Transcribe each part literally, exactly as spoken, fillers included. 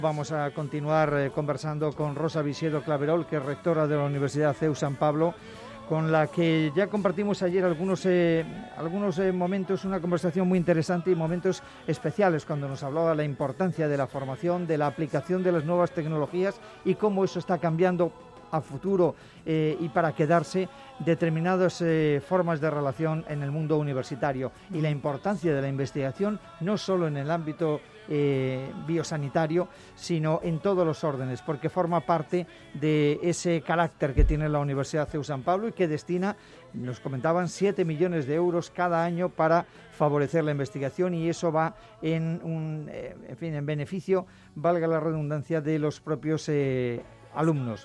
Vamos a continuar eh, conversando con Rosa Visiedo Claverol, que es rectora de la Universidad C E U San Pablo, con la que ya compartimos ayer algunos, eh, algunos eh, momentos, una conversación muy interesante y momentos especiales cuando nos hablaba de la importancia de la formación, de la aplicación de las nuevas tecnologías y cómo eso está cambiando a futuro eh, y para quedarse determinadas eh, formas de relación en el mundo universitario y la importancia de la investigación no solo en el ámbito eh, biosanitario, sino en todos los órdenes, porque forma parte de ese carácter que tiene la Universidad C E U San Pablo y que destina, nos comentaban, siete millones de euros cada año para favorecer la investigación, y eso va en un, eh, en fin, en beneficio, valga la redundancia, de los propios eh, alumnos.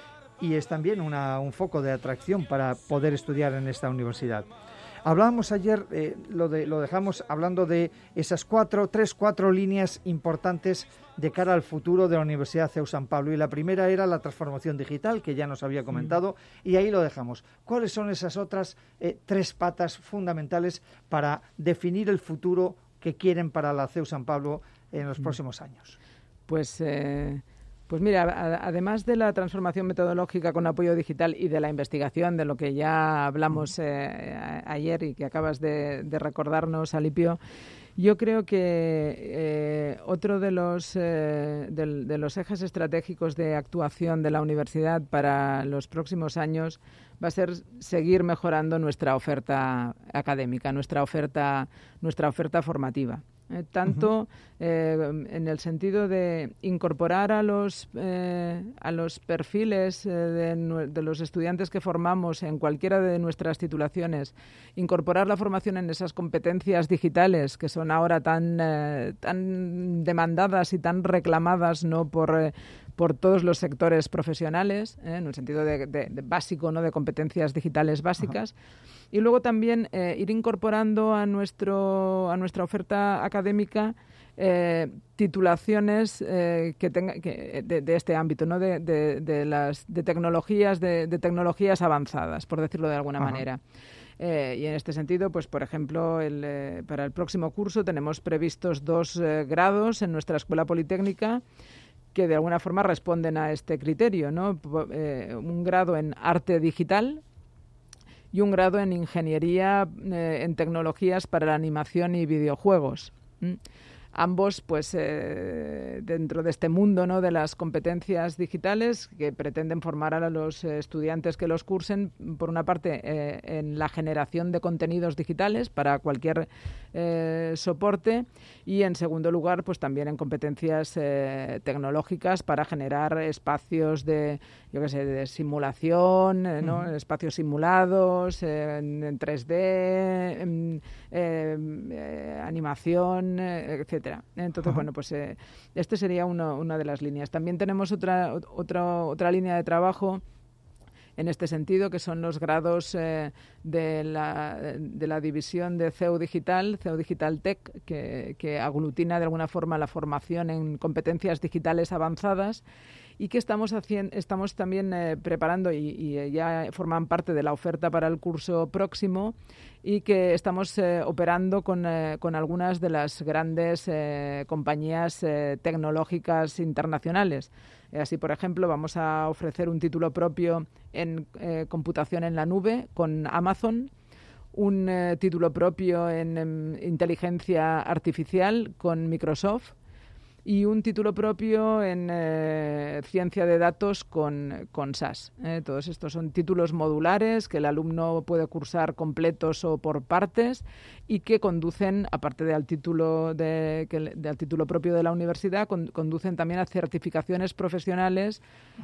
Y es también una, un foco de atracción para poder estudiar en esta universidad. Hablábamos ayer, eh, lo, de, lo dejamos hablando de esas cuatro, tres, cuatro líneas importantes de cara al futuro de la Universidad C E U San Pablo. Y la primera era la transformación digital, que ya nos había comentado, mm. y ahí lo dejamos. ¿Cuáles son esas otras eh, tres patas fundamentales para definir el futuro que quieren para la C E U San Pablo en los mm. próximos años? Pues... Eh... Pues mira, además de la transformación metodológica con apoyo digital y de la investigación, de lo que ya hablamos eh, ayer y que acabas de, de recordarnos, Alipio, yo creo que eh, otro de los, eh, de, de los ejes estratégicos de actuación de la universidad para los próximos años va a ser seguir mejorando nuestra oferta académica, nuestra oferta, nuestra oferta formativa. Eh, tanto uh-huh. eh, en el sentido de incorporar a los eh, a los perfiles eh, de, de los estudiantes que formamos en cualquiera de nuestras titulaciones, incorporar la formación en esas competencias digitales que son ahora tan eh, tan demandadas y tan reclamadas, ¿no?, por eh, por todos los sectores profesionales, ¿eh? en un sentido de, de, de básico, ¿no?, de competencias digitales básicas. Ajá. Y luego también eh, ir incorporando a nuestro a nuestra oferta académica eh, titulaciones eh, que tenga que, de, de este ámbito, ¿no?, de, de, de las de tecnologías de, de tecnologías avanzadas, por decirlo de alguna Ajá. manera. Eh, y en este sentido, pues por ejemplo, el, eh, para el próximo curso tenemos previstos dos eh, grados en nuestra Escuela Politécnica que de alguna forma responden a este criterio, ¿no? Eh, un grado en arte digital y un grado en ingeniería eh, en tecnologías para la animación y videojuegos. ¿Mm? Ambos, pues, eh, dentro de este mundo, ¿no?, de las competencias digitales que pretenden formar a los estudiantes que los cursen, por una parte, eh, en la generación de contenidos digitales para cualquier eh, soporte, y en segundo lugar, pues también en competencias eh, tecnológicas para generar espacios de, yo qué sé, de simulación, eh, ¿no?, uh-huh. espacios simulados, eh, en, en tres D, en, eh, eh, animación, eh, etcétera. Entonces, uh-huh. bueno, pues eh, este sería uno, una de las líneas. También tenemos otra, otra, otra línea de trabajo en este sentido, que son los grados eh, de, la, de la división de C E U Digital, C E U Digital Tech, que, que aglutina de alguna forma la formación en competencias digitales avanzadas, y que estamos haciendo, estamos también eh, preparando y, y ya forman parte de la oferta para el curso próximo, y que estamos eh, operando con, eh, con algunas de las grandes eh, compañías eh, tecnológicas internacionales. Eh, así, por ejemplo, vamos a ofrecer un título propio en eh, computación en la nube con Amazon, un eh, título propio en, en inteligencia artificial con Microsoft, y un título propio en eh, ciencia de datos con, con S A S. Eh, todos estos son títulos modulares que el alumno puede cursar completos o por partes, y que conducen, aparte del título, de, que, del título propio de la universidad, con, conducen también a certificaciones profesionales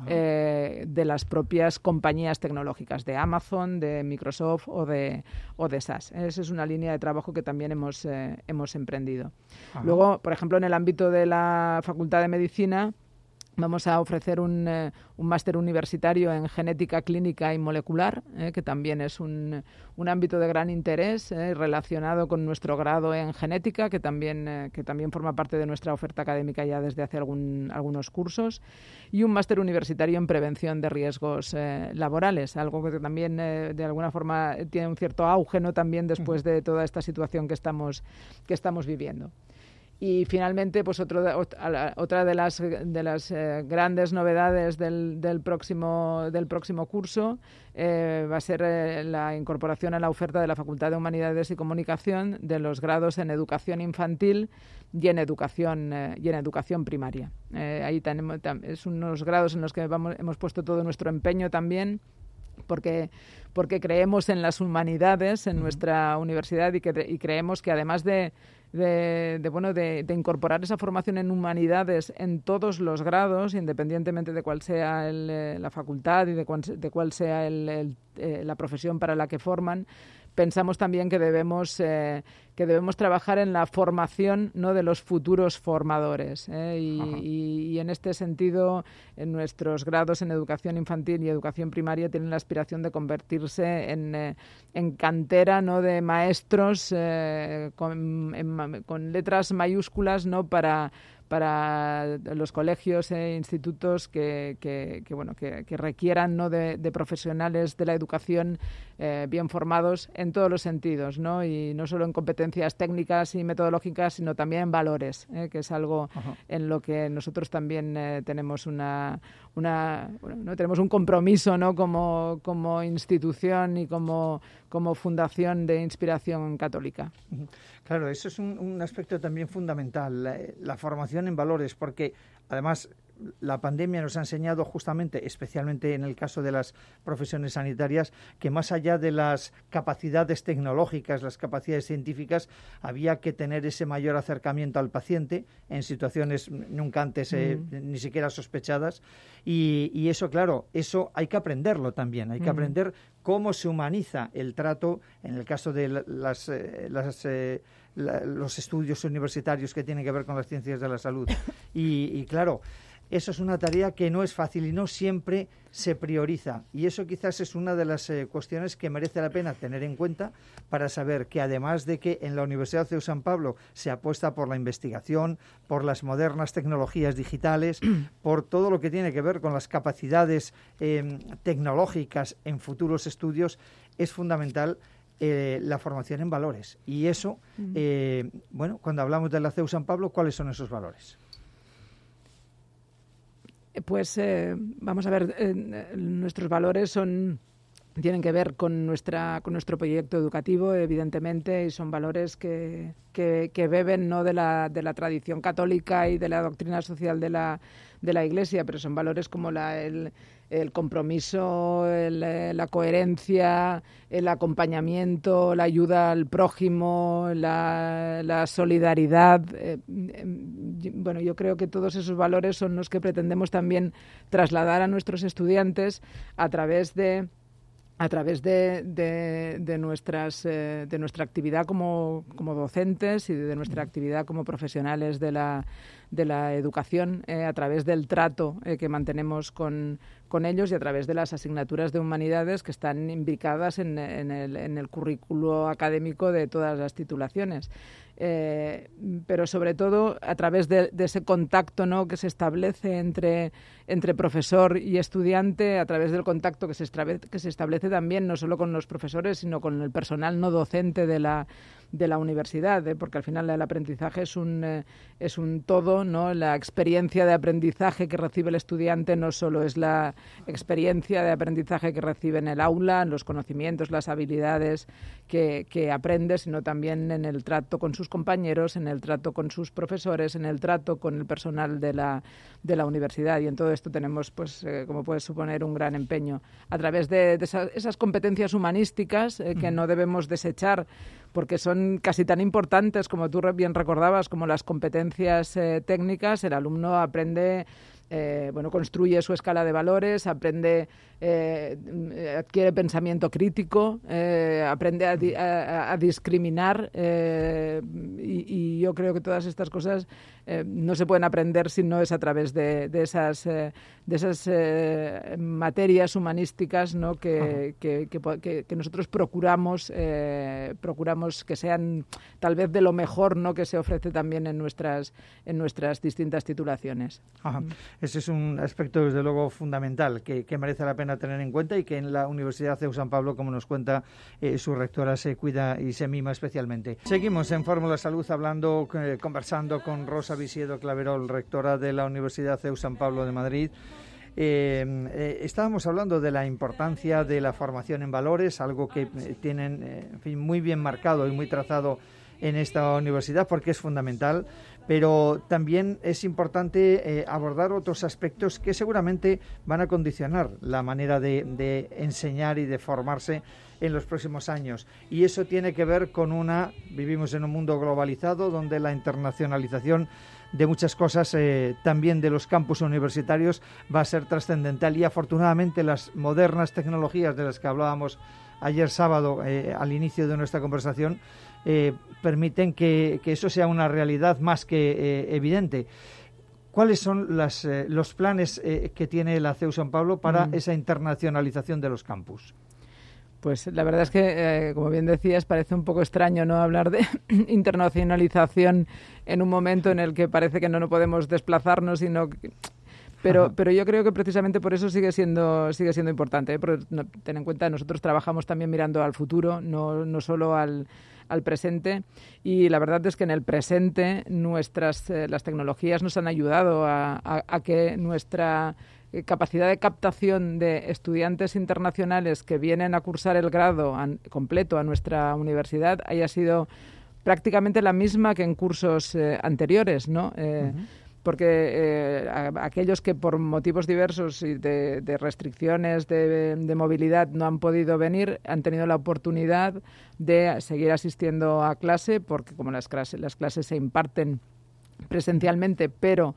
eh, de las propias compañías tecnológicas, de Amazon, de Microsoft o de, o de S A S. Esa es una línea de trabajo que también hemos, eh, hemos emprendido. Ajá. Luego, por ejemplo, en el ámbito de la Facultad de Medicina vamos a ofrecer un, eh, un máster universitario en genética clínica y molecular, eh, que también es un, un ámbito de gran interés eh, relacionado con nuestro grado en genética, que también, eh, que también forma parte de nuestra oferta académica ya desde hace algún, algunos cursos, y un máster universitario en prevención de riesgos eh, laborales, algo que también eh, de alguna forma tiene un cierto auge, ¿no?, también después de toda esta situación que estamos, que estamos viviendo. Y finalmente, pues otro de, otra de las, de las eh, grandes novedades del, del, próximo, del próximo curso eh, va a ser eh, la incorporación a la oferta de la Facultad de Humanidades y Comunicación de los grados en educación infantil y en educación, eh, y en educación primaria. Eh, ahí tenemos, es unos grados en los que vamos, hemos puesto todo nuestro empeño también, porque porque creemos en las humanidades en nuestra universidad y, que, y creemos que además de De, de, bueno, de, de incorporar esa formación en humanidades en todos los grados, independientemente de cuál sea el, eh, la facultad y de cuál, de cuál sea el, el, eh, la profesión para la que forman, pensamos también que debemos, eh, que debemos trabajar en la formación, ¿no?, de los futuros formadores. ¿eh? Y, y, y en este sentido, en nuestros grados en educación infantil y educación primaria tienen la aspiración de convertirse en, eh, en cantera, ¿no?, de maestros eh, con, en, con letras mayúsculas, ¿no?, para para los colegios e institutos que, que, que bueno que, que requieran, ¿no?, de, de profesionales de la educación eh, bien formados en todos los sentidos, ¿no? Y no solo en competencias técnicas y metodológicas, sino también en valores, ¿eh? Que es algo Ajá. en lo que nosotros también eh, tenemos una una bueno, no tenemos un compromiso, ¿no?, como como institución y como como fundación de inspiración católica. Claro, eso es un, un aspecto también fundamental, la, la formación en valores, porque además la pandemia nos ha enseñado justamente, especialmente en el caso de las profesiones sanitarias, que más allá de las capacidades tecnológicas, las capacidades científicas, había que tener ese mayor acercamiento al paciente en situaciones nunca antes eh, mm. ni siquiera sospechadas. Y, y eso, claro, eso hay que aprenderlo también, hay que mm. aprender cómo se humaniza el trato en el caso de las, eh, las, eh, la, los estudios universitarios que tienen que ver con las ciencias de la salud. Y, y claro, eso es una tarea que no es fácil y no siempre se prioriza. Y eso quizás es una de las eh, cuestiones que merece la pena tener en cuenta para saber que además de que en la Universidad C E U San Pablo se apuesta por la investigación, por las modernas tecnologías digitales, por todo lo que tiene que ver con las capacidades eh, tecnológicas en futuros estudios, es fundamental eh, la formación en valores. Y eso, eh, bueno, cuando hablamos de la C E U San Pablo, ¿cuáles son esos valores? Pues eh, vamos a ver, eh, nuestros valores son tienen que ver con nuestra con nuestro proyecto educativo, evidentemente, y son valores que, que, que beben, ¿no?, de la de la tradición católica y de la doctrina social de la de la Iglesia, pero son valores como la el el compromiso, el, la coherencia, el acompañamiento, la ayuda al prójimo, la, la solidaridad. Eh, bueno, yo creo que todos esos valores son los que pretendemos también trasladar a nuestros estudiantes a través de a través de, de, de, nuestras, eh, de nuestra actividad como, como docentes y de nuestra actividad como profesionales de la, de la educación, eh, a través del trato eh, que mantenemos con, con ellos y a través de las asignaturas de humanidades que están imbricadas en, en, el, en el currículo académico de todas las titulaciones. Eh, pero sobre todo a través de, de ese contacto, ¿no?, que se establece entre, entre profesor y estudiante, a través del contacto que se, establece, que se establece también no solo con los profesores, sino con el personal no docente de la, de la universidad, ¿eh? Porque al final el aprendizaje es un, eh, es un todo, ¿no? La experiencia de aprendizaje que recibe el estudiante no solo es la experiencia de aprendizaje que recibe en el aula, los conocimientos, las habilidades que, que aprende, sino también en el trato con sus compañeros, en el trato con sus profesores, en el trato con el personal de la, de la universidad. Y en todo esto tenemos, pues, eh, como puedes suponer, un gran empeño a través de, de esas, esas competencias humanísticas eh, que no debemos desechar, porque son casi tan importantes, como tú bien recordabas, como las competencias eh, técnicas. El alumno aprende, eh, bueno, construye su escala de valores, aprende, eh, adquiere pensamiento crítico, eh, aprende a, di a, a discriminar eh, y, y yo creo que todas estas cosas eh, no se pueden aprender si no es a través de, de esas, eh, de esas eh, materias humanísticas, ¿no?, que, que, que, que nosotros procuramos, eh, procuramos que sean tal vez de lo mejor, ¿no?, que se ofrece también en nuestras, en nuestras distintas titulaciones. Ajá. Ese es un aspecto, desde luego, fundamental que, que merece la pena tener en cuenta y que en la Universidad C E U San Pablo, como nos cuenta eh, su rectora, se cuida y se mima especialmente. Seguimos en Fórmula Salud hablando, eh, conversando con Rosa Visiedo Claverol, rectora de la Universidad C E U San Pablo de Madrid. Eh, eh, estábamos hablando de la importancia de la formación en valores, algo que eh, tienen eh, en fin, muy bien marcado y muy trazado en esta universidad porque es fundamental, pero también es importante eh, abordar otros aspectos que seguramente van a condicionar la manera de, de enseñar y de formarse en los próximos años, y eso tiene que ver con una, vivimos en un mundo globalizado donde la internacionalización de muchas cosas, eh, también de los campus universitarios, va a ser trascendental, y afortunadamente las modernas tecnologías de las que hablábamos ayer sábado eh, al inicio de nuestra conversación eh, permiten que, que eso sea una realidad más que eh, evidente. ¿Cuáles son las, eh, los planes eh, que tiene la C E U San Pablo para mm. esa internacionalización de los campus? Pues la verdad es que, eh, como bien decías, parece un poco extraño no hablar de internacionalización en un momento en el que parece que no, no podemos desplazarnos, sino que, pero, pero yo creo que precisamente por eso sigue siendo sigue siendo importante, ¿eh? Porque, no, ten en cuenta, nosotros trabajamos también mirando al futuro, no, no solo al, al presente, y la verdad es que en el presente nuestras eh, las tecnologías nos han ayudado a, a, a que nuestra capacidad de captación de estudiantes internacionales que vienen a cursar el grado an, completo a nuestra universidad haya sido prácticamente la misma que en cursos eh, anteriores, ¿no? Eh, uh-huh. Porque eh, a, aquellos que por motivos diversos y de, de restricciones de, de movilidad no han podido venir han tenido la oportunidad de seguir asistiendo a clase, porque como las clases, las clases se imparten presencialmente, pero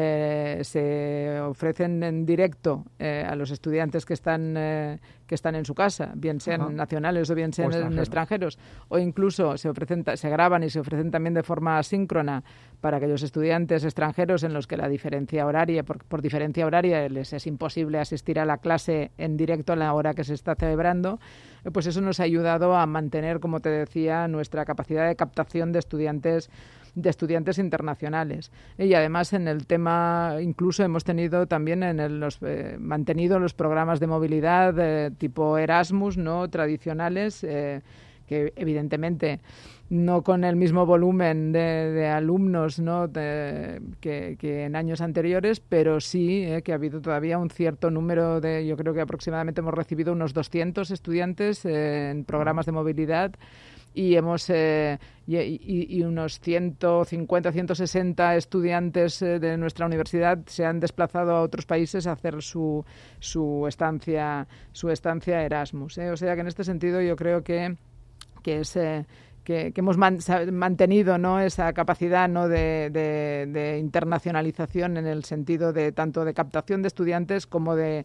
eh, se ofrecen en directo eh, a los estudiantes que están eh, que están en su casa, bien sean uh-huh. nacionales o bien sean o extranjeros. extranjeros, o incluso se ofrecen se graban y se ofrecen también de forma asíncrona para aquellos estudiantes extranjeros en los que la diferencia horaria, por, por diferencia horaria les es imposible asistir a la clase en directo a la hora que se está celebrando. Pues eso nos ha ayudado a mantener, como te decía, nuestra capacidad de captación de estudiantes de estudiantes internacionales. Y además en el tema, incluso hemos tenido también en el, los eh, mantenido los programas de movilidad eh, tipo Erasmus, ¿no? Tradicionales, eh, que evidentemente no con el mismo volumen de, de alumnos, ¿no? de, que, que en años anteriores, pero sí eh, que ha habido todavía un cierto número de, yo creo que aproximadamente hemos recibido unos doscientos estudiantes eh, en programas de movilidad, y hemos eh, y, y, y unos ciento cincuenta, ciento sesenta estudiantes eh, de nuestra universidad se han desplazado a otros países a hacer su su estancia su estancia Erasmus. ¿eh? O sea que en este sentido yo creo que que es eh, que, que hemos man, mantenido, ¿no? esa capacidad, ¿no? de, de, de internacionalización en el sentido de tanto de captación de estudiantes como de,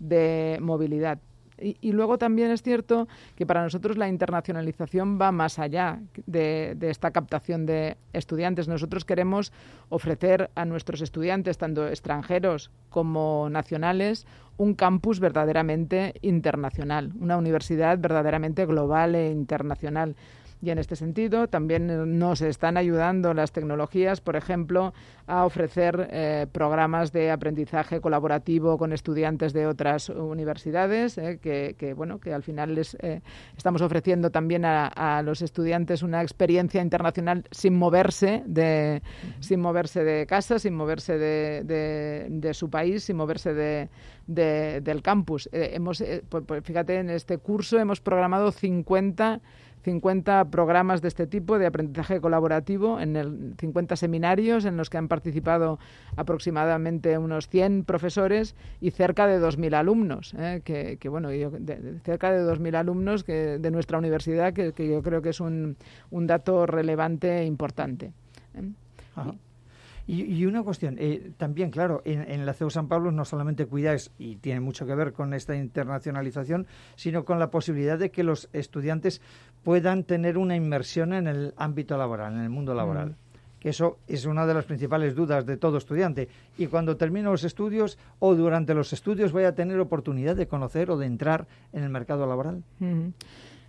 de movilidad. Y, y luego también es cierto que para nosotros la internacionalización va más allá de, de esta captación de estudiantes. Nosotros queremos ofrecer a nuestros estudiantes, tanto extranjeros como nacionales, un campus verdaderamente internacional, una universidad verdaderamente global e internacional. Y en este sentido también nos están ayudando las tecnologías, por ejemplo, a ofrecer eh, programas de aprendizaje colaborativo con estudiantes de otras universidades, eh, que, que, bueno, que al final les eh, estamos ofreciendo también a, a los estudiantes una experiencia internacional sin moverse de, uh-huh. sin moverse de casa, sin moverse de, de, de su país, sin moverse de, de, del campus. Eh, hemos, eh, pues, pues fíjate, en este curso hemos programado cincuenta programas de este tipo de aprendizaje colaborativo, en el cincuenta seminarios en los que han participado aproximadamente unos cien profesores y cerca de dos mil alumnos, ¿eh? que, que bueno, yo, de, de, cerca de dos mil alumnos que, de nuestra universidad, que, que yo creo que es un, un dato relevante e importante. ¿eh? Ajá. Y, y una cuestión, eh, también, claro, en, en la C E U San Pablo no solamente cuidáis, y tiene mucho que ver con esta internacionalización, sino con la posibilidad de que los estudiantes puedan tener una inmersión en el ámbito laboral, en el mundo laboral. Mm. Que eso es una de las principales dudas de todo estudiante. Y cuando termino los estudios o durante los estudios voy a tener oportunidad de conocer o de entrar en el mercado laboral. Mm.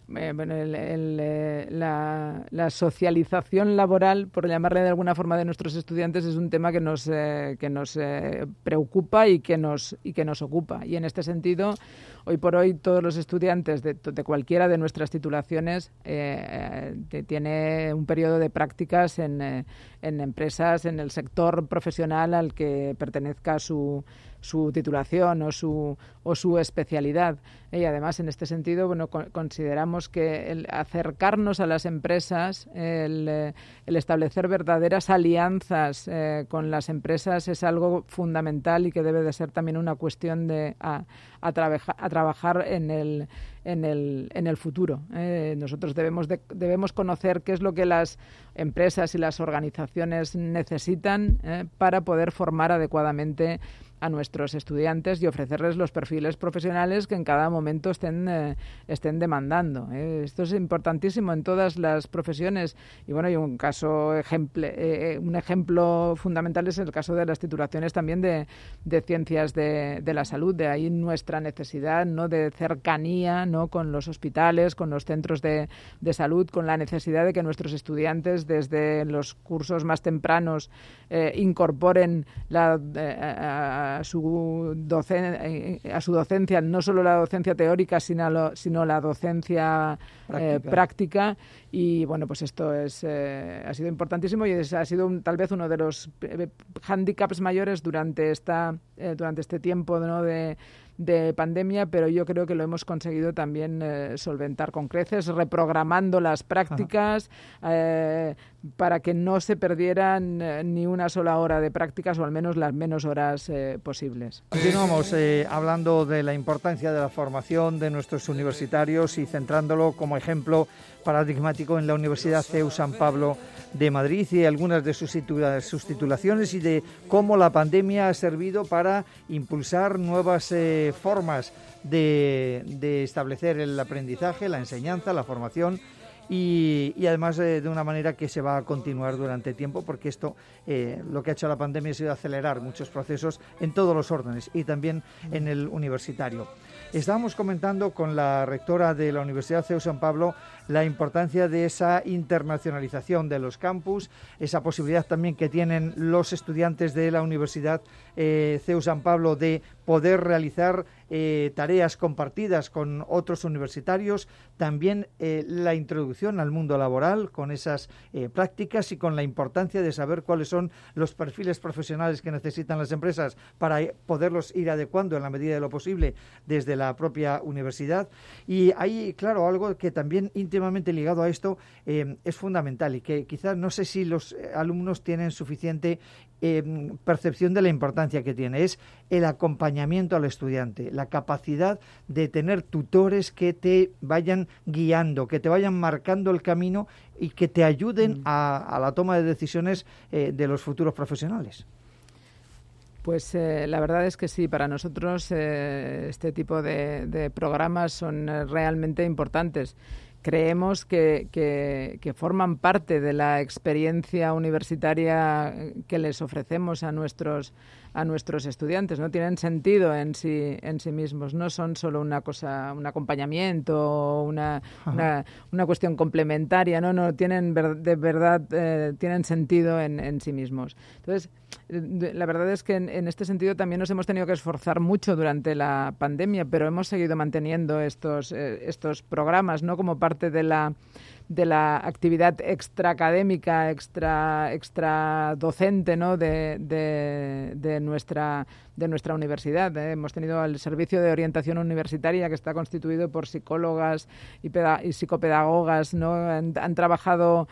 Eh, bueno, el, el, eh, la, la socialización laboral, por llamarle de alguna forma, de nuestros estudiantes es un tema que nos, eh, que nos eh, preocupa y que nos, y que nos ocupa. Y en este sentido, hoy por hoy, todos los estudiantes de, de cualquiera de nuestras titulaciones eh, eh, tiene un periodo de prácticas en, eh, en empresas, en el sector profesional al que pertenezca su su titulación o su o su especialidad. Y además, en este sentido, bueno, co- consideramos que el acercarnos a las empresas, el, eh, el establecer verdaderas alianzas eh, con las empresas es algo fundamental y que debe de ser también una cuestión de a, a, trabaja, a trabajar en el en el en el futuro. Eh, nosotros debemos de, debemos conocer qué es lo que las empresas y las organizaciones necesitan eh, para poder formar adecuadamente a nuestros estudiantes y ofrecerles los perfiles profesionales que en cada momento estén, eh, estén demandando. ¿eh? Esto es importantísimo en todas las profesiones. Y bueno, y un caso ejemplo, eh, un ejemplo fundamental es el caso de las titulaciones también de, de ciencias de, de la salud. De ahí nuestra necesidad, ¿no?, de cercanía, ¿no?, con los hospitales, con los centros de, de salud, con la necesidad de que nuestros estudiantes desde los cursos más tempranos eh, incorporen la eh, a, A su, docen a su docencia, no solo la docencia teórica, sino, lo, sino la docencia práctica. Eh, práctica. Y bueno, pues esto es eh, ha sido importantísimo y es, ha sido un, tal vez uno de los hándicaps mayores durante, esta, eh, durante este tiempo, ¿no?, de, de pandemia, pero yo creo que lo hemos conseguido también eh, solventar con creces, reprogramando las prácticas eh, para que no se perdieran eh, ni una sola hora de prácticas, o al menos las menos horas eh, posibles. Continuamos eh, hablando de la importancia de la formación de nuestros universitarios y centrándolo como ejemplo paradigmático en la Universidad C E U San Pablo de Madrid y algunas de sus, titula sus titulaciones y de cómo la pandemia ha servido para impulsar nuevas eh, formas de, de establecer el aprendizaje, la enseñanza, la formación. Y, y además eh, de una manera que se va a continuar durante tiempo, porque esto eh, lo que ha hecho la pandemia ha sido acelerar muchos procesos en todos los órdenes y también en el universitario. Estábamos comentando con la rectora de la Universidad C E U San Pablo la importancia de esa internacionalización de los campus, esa posibilidad también que tienen los estudiantes de la Universidad eh, C E U San Pablo de poder realizar eh, tareas compartidas con otros universitarios, también eh, la introducción al mundo laboral con esas eh, prácticas y con la importancia de saber cuáles son los perfiles profesionales que necesitan las empresas para poderlos ir adecuando en la medida de lo posible desde la propia universidad. Y hay, claro, algo que también íntimamente ligado a esto eh, es fundamental y que quizás no sé si los alumnos tienen suficiente eh, percepción de la importancia que tiene, es el acompañamiento al estudiante, la capacidad de tener tutores que te vayan guiando, que te vayan marcando el camino y que te ayuden mm. a, a la toma de decisiones eh, de los futuros profesionales. Pues eh, la verdad es que sí, para nosotros eh, este tipo de, de programas son eh, realmente importantes. Creemos que, que, que forman parte de la experiencia universitaria que les ofrecemos a nuestros a nuestros estudiantes, no tienen sentido en sí en sí mismos, no son solo una cosa, un acompañamiento, una una, una cuestión complementaria, no no tienen ver, de verdad eh, tienen sentido en, en sí mismos. Entonces, la verdad es que en, en este sentido también nos hemos tenido que esforzar mucho durante la pandemia, pero hemos seguido manteniendo estos eh, estos programas, no como parte de la de la actividad extraacadémica, extra extra docente, ¿no?, de, de, de nuestra de nuestra universidad. ¿eh? Hemos tenido el servicio de orientación universitaria, que está constituido por psicólogas y, y psicopedagogas, ¿no? Han, han trabajado,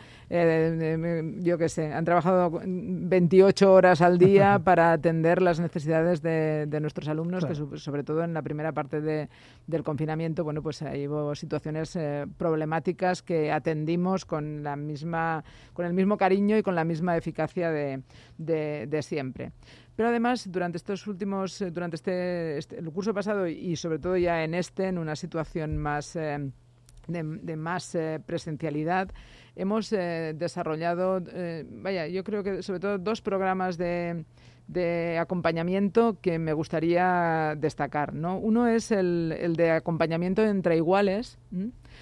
eh, yo qué sé, han trabajado veintiocho horas al día para atender las necesidades de, de nuestros alumnos, claro. que sobre todo en la primera parte de, del confinamiento, bueno, pues ahí hubo situaciones eh, problemáticas que atendimos con la misma, con el mismo cariño y con la misma eficacia de, de, de siempre. Pero además, durante estos últimos, durante este, este el curso pasado y sobre todo ya en este, en una situación más eh, de, de más eh, presencialidad, hemos eh, desarrollado, eh, vaya, yo creo que sobre todo dos programas de, de acompañamiento que me gustaría destacar, ¿no? Uno es el, el de acompañamiento entre iguales, ¿m?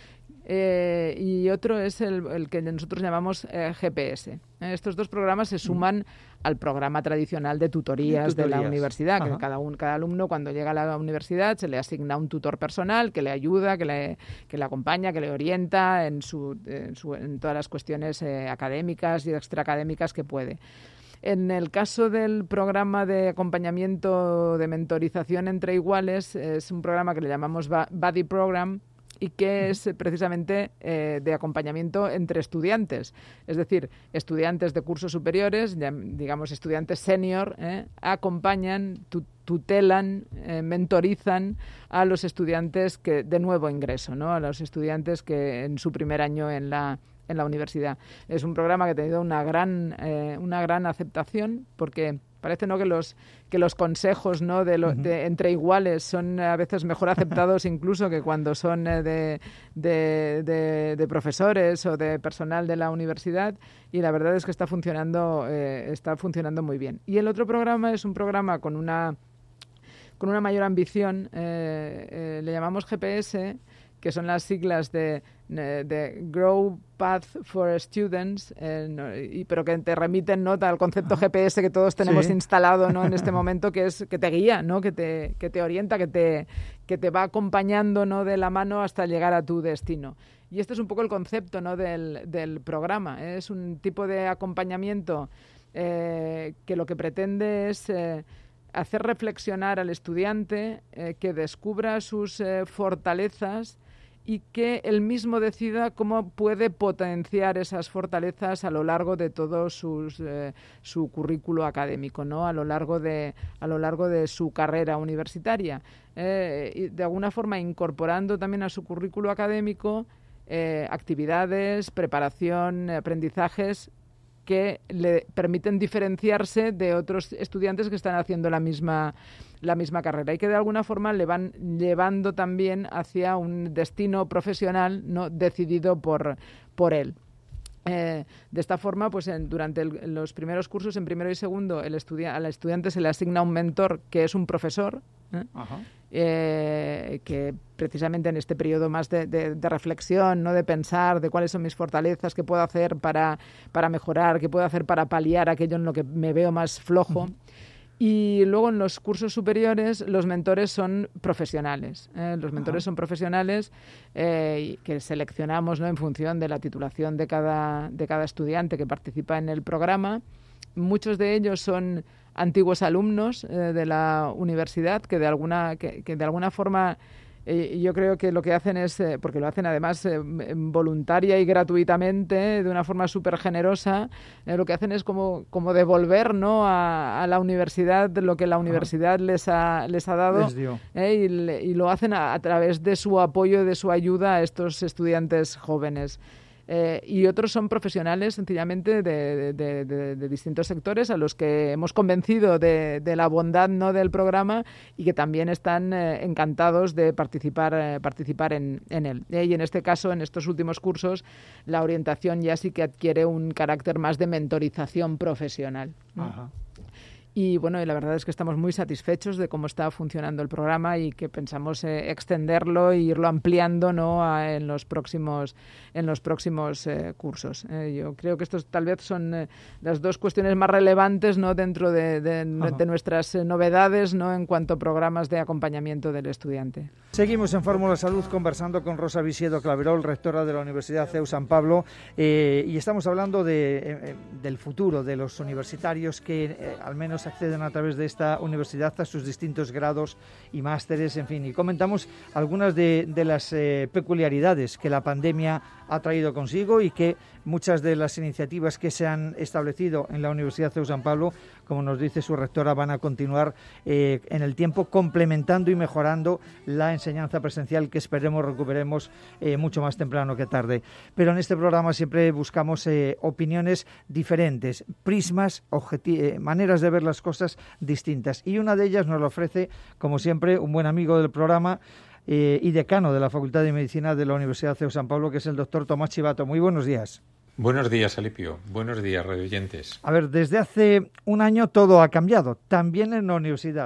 Eh, y otro es el, el que nosotros llamamos eh, G P S. Eh, estos dos programas se suman al programa tradicional de tutorías, de, tutorías. de la universidad, que cada, un, cada alumno cuando llega a la universidad se le asigna un tutor personal que le ayuda, que le, que le acompaña, que le orienta en, su, en, su, en todas las cuestiones eh, académicas y extraacadémicas que puede. En el caso del programa de acompañamiento de mentorización entre iguales, es un programa que le llamamos Buddy Program, y que es precisamente eh, de acompañamiento entre estudiantes. Es decir, estudiantes de cursos superiores, digamos estudiantes senior, eh, acompañan, tu, tutelan, eh, mentorizan a los estudiantes que de nuevo ingreso, ¿no? A los estudiantes que en su primer año en la en la universidad. Es un programa que ha tenido una gran eh, una gran aceptación porque parece no que los que los consejos no de, lo, uh-huh. de entre iguales son a veces mejor aceptados incluso que cuando son eh, de, de, de, de profesores o de personal de la universidad, y la verdad es que está funcionando eh, está funcionando muy bien. Y el otro programa es un programa con una con una mayor ambición, eh, eh, le llamamos G P S, que son las siglas de, de Grow Path for Students, eh, no, y, pero que te remiten, ¿no?, al concepto G P S que todos tenemos sí. instalado, ¿no?, en este momento, que es que te guía, ¿no?, que te, que te orienta, que te, que te va acompañando, ¿no?, de la mano hasta llegar a tu destino. Y este es un poco el concepto, ¿no?, del, del programa. ¿eh? Es un tipo de acompañamiento eh, que lo que pretende es Eh, hacer reflexionar al estudiante, eh, que descubra sus eh, fortalezas y que él mismo decida cómo puede potenciar esas fortalezas a lo largo de todo sus, eh, su currículo académico, ¿no? A lo largo de, a lo largo de su carrera universitaria. Eh, y de alguna forma incorporando también a su currículo académico eh, actividades, preparación, aprendizajes que le permiten diferenciarse de otros estudiantes que están haciendo la misma, la misma carrera y que de alguna forma le van llevando también hacia un destino profesional, ¿no?, decidido por, por él. Eh, de esta forma, pues en, durante el, los primeros cursos, en primero y segundo, el estudi- al estudiante se le asigna un mentor que es un profesor, ¿eh? Eh, que precisamente en este periodo más de, de, de reflexión, ¿no?, de pensar de cuáles son mis fortalezas, qué puedo hacer para, para mejorar, qué puedo hacer para paliar aquello en lo que me veo más flojo. Uh-huh. Y luego en los cursos superiores los mentores son profesionales. ¿eh? Los mentores uh-huh. son profesionales eh, que seleccionamos, ¿no?, en función de la titulación de cada, de cada estudiante que participa en el programa. Muchos de ellos son antiguos alumnos eh, de la universidad que de alguna, que, que de alguna forma eh, yo creo que lo que hacen es, eh, porque lo hacen además eh, voluntaria y gratuitamente, eh, de una forma súper generosa, eh, lo que hacen es como, como devolver, ¿no?, a, a la universidad lo que la universidad ah. les ha, les ha dado les eh, y, le, y lo hacen a, a través de su apoyo, de su ayuda a estos estudiantes jóvenes. Eh, y otros son profesionales sencillamente de, de, de, de distintos sectores a los que hemos convencido de, de la bondad, ¿no?, del programa y que también están eh, encantados de participar, eh, participar en, en él. Eh, y en este caso, en estos últimos cursos, la orientación ya sí que adquiere un carácter más de mentorización profesional, ¿no? Ajá. Y bueno, y la verdad es que estamos muy satisfechos de cómo está funcionando el programa y que pensamos eh, extenderlo e irlo ampliando, ¿no?, a, en los próximos en los próximos eh, cursos. Eh, yo creo que estos tal vez son eh, las dos cuestiones más relevantes, ¿no?, dentro de, de, de nuestras eh, novedades, ¿no?, en cuanto a programas de acompañamiento del estudiante. Seguimos en Fórmula Salud conversando con Rosa Visiedo Claverol, rectora de la Universidad C E U San Pablo, eh, y estamos hablando de, eh, del futuro de los universitarios que eh, al menos acceden a través de esta universidad a sus distintos grados y másteres, en fin, y comentamos algunas de, de las eh, peculiaridades que la pandemia ha traído consigo y que muchas de las iniciativas que se han establecido en la Universidad C E U San Pablo, como nos dice su rectora, van a continuar eh, en el tiempo complementando y mejorando la enseñanza presencial que esperemos recuperemos eh, mucho más temprano que tarde. Pero en este programa siempre buscamos eh, opiniones diferentes, prismas, objeti- eh, maneras de ver las cosas distintas. Y una de ellas nos lo ofrece, como siempre, un buen amigo del programa, Eh, y decano de la Facultad de Medicina de la Universidad C E U San Pablo, que es el doctor Tomás Chivato. Muy buenos días. Buenos días, Alipio. Buenos días, radioyentes. A ver, desde hace un año todo ha cambiado, también en la universidad.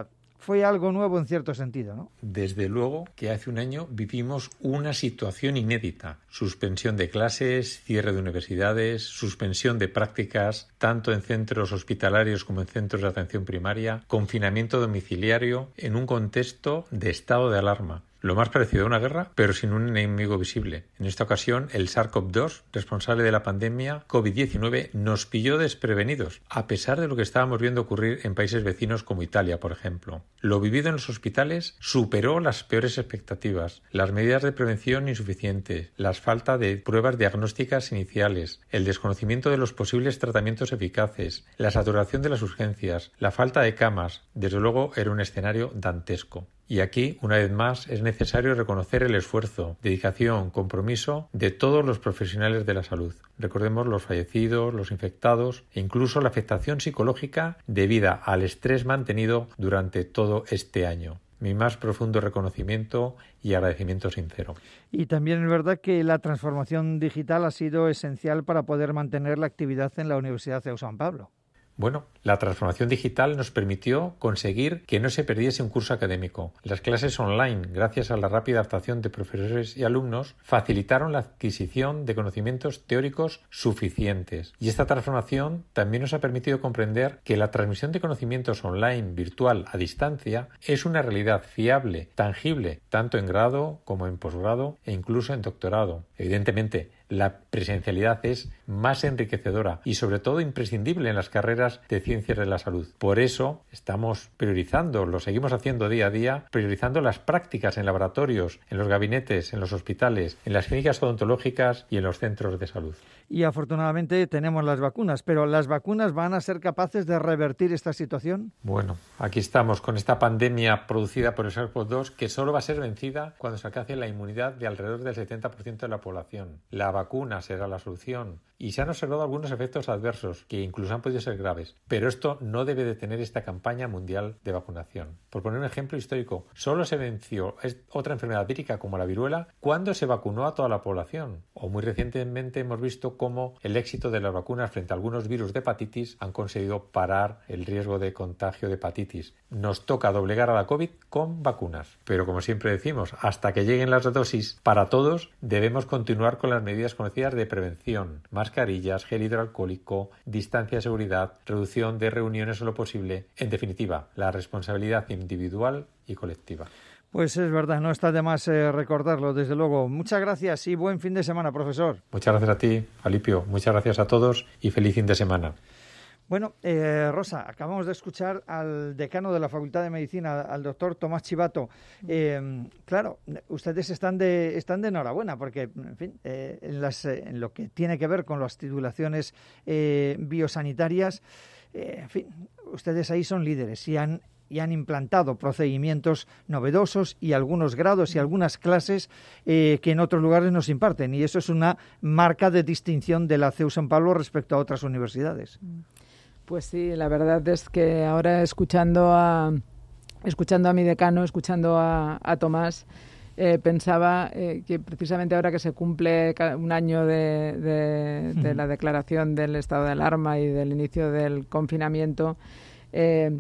fue algo nuevo en cierto sentido, ¿no? Desde luego que hace un año vivimos una situación inédita. Suspensión de clases, cierre de universidades, suspensión de prácticas, tanto en centros hospitalarios como en centros de atención primaria, confinamiento domiciliario en un contexto de estado de alarma. Lo más parecido a una guerra, pero sin un enemigo visible. En esta ocasión, el SARS-CoV dos, responsable de la pandemia COVID diecinueve, nos pilló desprevenidos, a pesar de lo que estábamos viendo ocurrir en países vecinos como Italia, por ejemplo. Lo vivido en los hospitales superó las peores expectativas, las medidas de prevención insuficientes, la falta de pruebas diagnósticas iniciales, el desconocimiento de los posibles tratamientos eficaces, la saturación de las urgencias, la falta de camas. Desde luego, era un escenario dantesco. Y aquí, una vez más, es necesario reconocer el esfuerzo, dedicación, compromiso de todos los profesionales de la salud. Recordemos los fallecidos, los infectados e incluso la afectación psicológica debida al estrés mantenido durante todo este año. Mi más profundo reconocimiento y agradecimiento sincero. Y también es verdad que la transformación digital ha sido esencial para poder mantener la actividad en la Universidad CEU San Pablo. Bueno, la transformación digital nos permitió conseguir que no se perdiese un curso académico. Las clases online, gracias a la rápida adaptación de profesores y alumnos, facilitaron la adquisición de conocimientos teóricos suficientes. Y esta transformación también nos ha permitido comprender que la transmisión de conocimientos online, virtual, a distancia, es una realidad fiable, tangible, tanto en grado como en posgrado e incluso en doctorado. Evidentemente, la presencialidad es más enriquecedora y sobre todo imprescindible en las carreras de ciencias de la salud. Por eso estamos priorizando, lo seguimos haciendo día a día, priorizando las prácticas en laboratorios, en los gabinetes, en los hospitales, en las clínicas odontológicas y en los centros de salud. Y afortunadamente tenemos las vacunas, pero ¿las vacunas van a ser capaces de revertir esta situación? Bueno, aquí estamos con esta pandemia producida por el SARS-CoV dos que solo va a ser vencida cuando se alcance la inmunidad de alrededor del setenta por ciento de la población. La vacuna será la solución y se han observado algunos efectos adversos que incluso han podido ser graves, pero esto no debe detener esta campaña mundial de vacunación. Por poner un ejemplo histórico, solo se venció otra enfermedad vírica como la viruela cuando se vacunó a toda la población, o muy recientemente hemos visto cómo el éxito de las vacunas frente a algunos virus de hepatitis han conseguido parar el riesgo de contagio de hepatitis. Nos toca doblegar a la COVID con vacunas, pero como siempre decimos, hasta que lleguen las dosis para todos debemos continuar con las medidas conocidas de prevención, mascarillas, gel hidroalcohólico, distancia de seguridad, reducción de reuniones o lo posible, en definitiva, la responsabilidad individual y colectiva. Pues es verdad, no está de más eh, recordarlo, desde luego. Muchas gracias y buen fin de semana, profesor. Muchas gracias a ti, Alipio. Muchas gracias a todos y feliz fin de semana. Bueno, eh, Rosa, acabamos de escuchar al decano de la Facultad de Medicina, al doctor Tomás Chivato. Eh, claro, ustedes están de están de enhorabuena porque, en fin, eh, en, las, eh, en lo que tiene que ver con las titulaciones eh, biosanitarias, eh, en fin, ustedes ahí son líderes y han y han implantado procedimientos novedosos y algunos grados y algunas clases eh, que en otros lugares no se imparten. Y eso es una marca de distinción de la CEU San Pablo respecto a otras universidades. Pues sí, la verdad es que ahora escuchando a, escuchando a mi decano, escuchando a, a Tomás, eh, pensaba eh, que precisamente ahora que se cumple un año de, de, de la declaración del estado de alarma y del inicio del confinamiento, eh,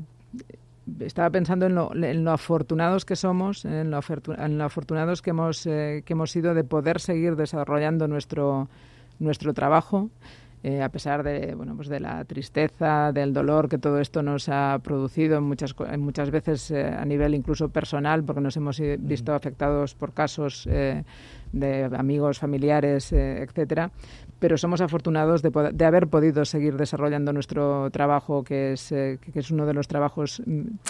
estaba pensando en lo, en lo afortunados que somos, en lo, en lo afortunados que hemos, eh, que hemos sido de poder seguir desarrollando nuestro, nuestro trabajo, eh, a pesar de, bueno, pues de la tristeza, del dolor que todo esto nos ha producido en muchas, en muchas veces eh, a nivel incluso personal, porque nos hemos visto afectados por casos eh, de amigos, familiares, eh, etcétera. Pero somos afortunados de, poder, de haber podido seguir desarrollando nuestro trabajo, que es, eh, que es uno de los trabajos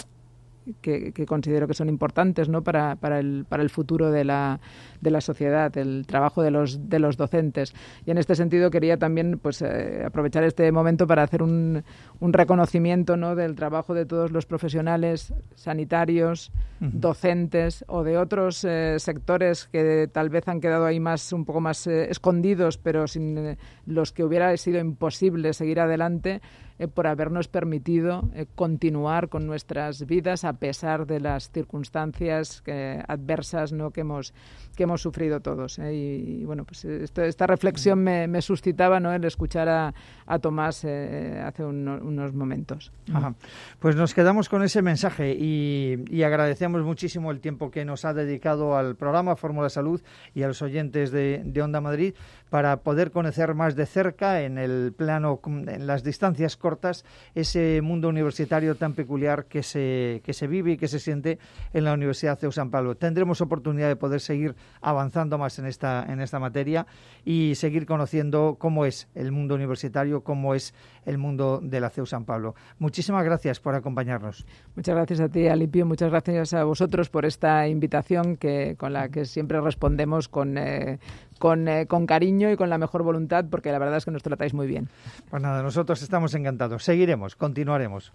que, que considero que son importantes, ¿no? para, para, el, para el futuro de la, de la sociedad, el trabajo de los, de los docentes. Y en este sentido quería también pues, eh, aprovechar este momento para hacer un, un reconocimiento, ¿no? del trabajo de todos los profesionales sanitarios, uh-huh. docentes o de otros eh, sectores que tal vez han quedado ahí más un poco más eh, escondidos, pero sin eh, los que hubiera sido imposible seguir adelante, eh, por habernos permitido eh, continuar con nuestras vidas a pesar de las circunstancias que, adversas, ¿no?, que hemos que hemos sufrido todos. ¿eh? Y, y bueno, pues esto, esta reflexión me, me suscitaba, ¿no?, el escuchar a, a Tomás eh, hace un, unos momentos. Ajá. Pues nos quedamos con ese mensaje y, y agradecemos muchísimo el tiempo que nos ha dedicado al programa Fórmula Salud y a los oyentes de, de Onda Madrid para poder conocer más de cerca, en el plano, en las distancias cortas, ese mundo universitario tan peculiar que se, que se vive y que se siente en la Universidad CEU San Pablo. Tendremos oportunidad de poder seguir avanzando más en esta, en esta materia y seguir conociendo cómo es el mundo universitario, cómo es el mundo de la CEU San Pablo. Muchísimas gracias por acompañarnos. Muchas gracias a ti, Alipio. Muchas gracias a vosotros por esta invitación que con la que siempre respondemos con, eh, con, eh, con cariño y con la mejor voluntad, porque la verdad es que nos tratáis muy bien. Pues nada, nosotros estamos encantados. Seguiremos, continuaremos.